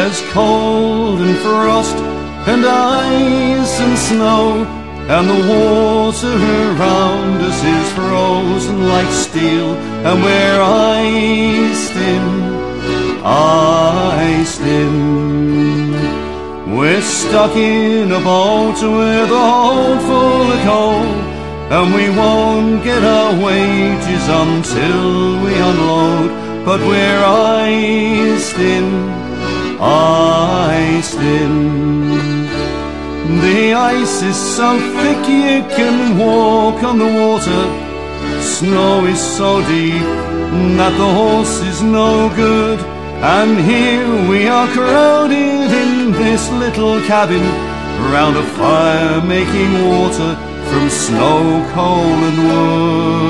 There's cold and frost and ice and snow, and the water around us is frozen like steel, and we're iced in. We're stuck in a boat with a hold full of coal, and we won't get our wages until we unload, but we're iced in. The ice is so thick you can walk on the water. Snow is so deep that the horse is no good. And here we are crowded in this little cabin, round a fire making water from snow, coal and wood.